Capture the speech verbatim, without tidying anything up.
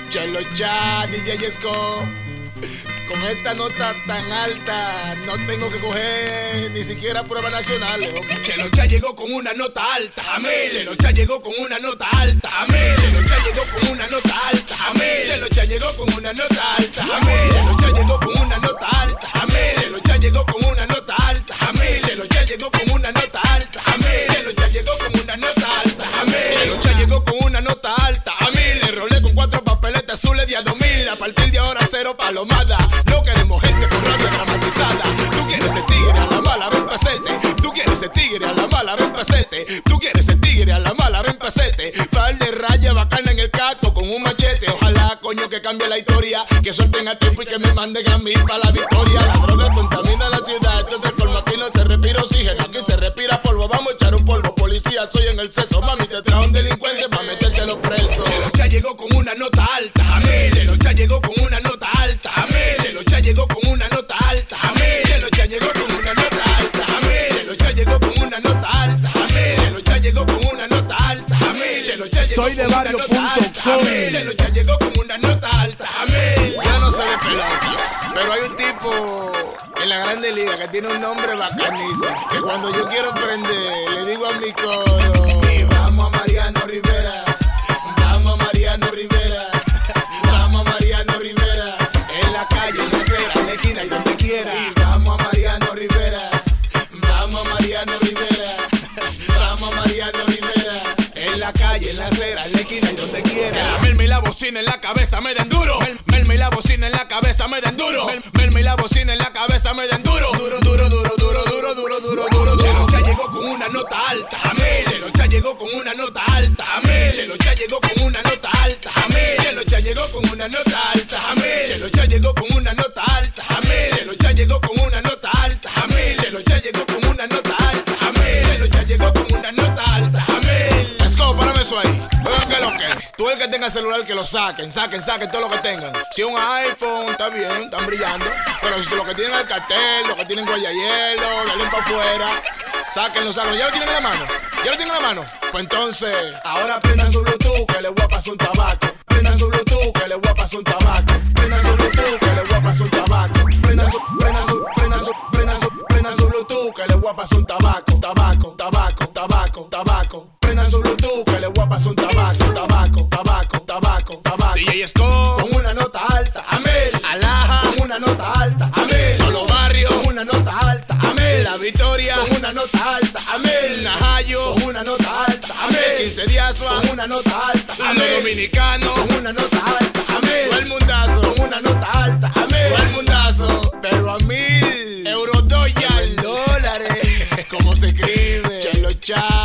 Chelo Cha, D J Esco. Con esta nota tan alta, no tengo que coger ni siquiera pruebas nacionales. Okay. Chelo Cha llegó con una nota alta, amén. Chelo Cha llegó con una nota alta, amén. Chelo Cha llegó con una nota alta, amén. Chelo Cha llegó con una nota alta, amén. Chelo Cha llegó con una nota alta, amén. Chelo Cha llegó con una nota alta, amén. Chelo Cha llegó con una nota alta, amén. Chelo Cha llegó con una nota alta, amén. Chelo Cha llegó con una nota alta, amén. Le rolé con cuatro papeletas azules de a dos mil. A partir de ahora cero palomada. No queremos gente con rabia dramatizada. Tú quieres ser tigre a la mala, ven pasete. Tú quieres ser tigre a la mala, ven pasete. Tú quieres ser tigre a la mala, ven pasete. Par de raya bacana en el caco con un machete. Ojalá, coño, que cambie la historia. Que suelten a tiempo y que me manden a mí para la victoria. La droga contamina la ciudad. Entonces por aquí no se respira oxígeno. Aquí se respira polvo. Vamos a echar un polvo. Policía, soy en el seso. Mami, te trajo un delincuente para meterte los presos. Chelo Cha llegó con una nota alta, amén. Chelo Cha llegó con una nota alta, amén. Chelo Cha llegó con una nota alta, amén. Chelo Cha llegó con una nota alta, amén. Chelo Cha llegó con una nota alta, amén. Chelo Cha llegó con una nota alta, amén. Chelo Cha llegó Soy de con una barrio nota punto alta, com. amén. Chelo Cha llegó con una nota alta, amén. Ya no sé de pelota, pero hay un tipo en la Grande Liga que tiene un nombre bacanísimo. Que cuando yo quiero prender, le digo a mi coro: Y vamos a Mariano Rivera, vamos a Mariano Rivera, vamos a Mariano Rivera, en la calle, en la acera, en la esquina y donde quiera. Y vamos a Mariano Rivera, vamos a Mariano Rivera, vamos a Mariano Rivera, en la calle, en la acera, en la esquina y donde quiera. Que la melma y la bocina en la cabeza me den duro. Mel, melma y la bocina en la cabeza me den duro. Mel, melma y la bocina en la cabeza me den duro. Duro, duro, duro, duro, duro, duro, duro, duro. Chelo Cha llegó con una nota alta, amén. Chelo Cha llegó con una nota alta, amén. Chelo Cha llegó con una nota alta, amén. Chelo Cha llegó con una nota alta, amén. Chelo Cha llegó con una nota alta, amén. Chelo Cha llegó con una nota alta, amén. Chelo Cha llegó con una nota alta, amén. Chelo Cha llegó con una nota alta, amén. Esco, párame eso ahí. Oigan que lo que. Tú el que tenga celular que lo saquen, saquen, saquen todo lo que tengan. Si es un iPhone, está bien, están brillando. Pero si lo que tienen el cartel, lo que tienen guayayelo, de para afuera, sáquenlo, sáquenlo. ¿Ya lo tienen en la mano? ¿Ya lo tienen en la mano? Pues entonces, ahora prendan su Bluetooth que le voy a pasar un tabaco. Prendan su Bluetooth que le voy a pasar un tabaco. Prendan su Bluetooth que le voy a pasar un tabaco. Prendan su, prendan su, prendan su, prendan su, prendan su Bluetooth que le voy a pasar un tabaco. Tabaco, tabaco, tabaco, tabaco. Prendan su Bluetooth que le voy a pasar un tabaco. Tabaco, tabaco, tabaco, tabaco. D J Esco, con una nota alta, amén. Alaja, con una nota alta, amén. Todos los barrios, con una nota alta, amén. La Victoria, con una nota alta, amén. Najayo, con una nota alta, amén. quince de Asua, con una nota alta, a amén. los dominicanos, con una nota alta, amén. todo el mundazo, con una nota alta, amén. todo el mundazo, pero a mil euros, dólares, ¿cómo se escribe? Chelo Cha.